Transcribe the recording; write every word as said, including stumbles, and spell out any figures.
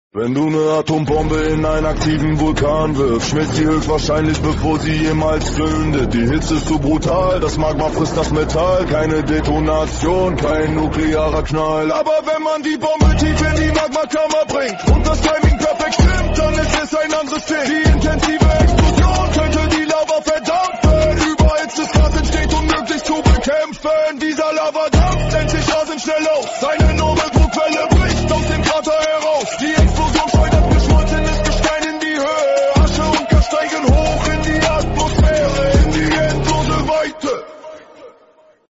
Wenn du ne Atombombe in einen aktiven Vulkan wirfst, schmilzt sie höchstwahrscheinlich, bevor sie jemals zündet. Die Hitze ist zu brutal, das Magma frisst das Metall. Keine Detonation, kein nuklearer Knall. Aber wenn man die Bombe tief in die Magmakammer bringt und das Timing perfekt stimmt, dann ist es ein anderes Ding. Die intensive Explosion könnte die Lava verdampfen. Überhitztes Gas entsteht unmöglich zu bekämpfen. Dieser Lavadampf nennt sich rasend schnell aus. Seine